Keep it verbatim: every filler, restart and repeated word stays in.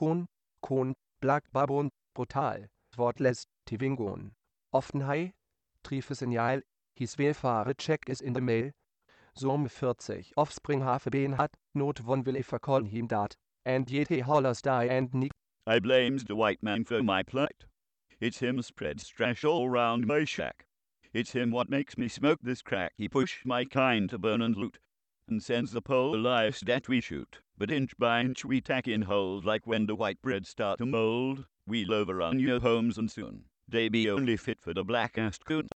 Kon, Kon, Black Babon, Brutal, Wortless, Tivingon. Often High, Triefe Signal, His Welfare Check is in the Mail. Som vierzig Offspring Have been hat, not one will if call him that, and yet he hollers die and nick. I blames the white man for my plight. It's him spreads trash all round my shack. It's him what makes me smoke this crack. He push my kind to burn and loot, and sends the pole lives that we shoot. But inch by inch we tack in holes, like when the white bread start to mold. We'll overrun your homes and soon they be only fit for the black-assed coon.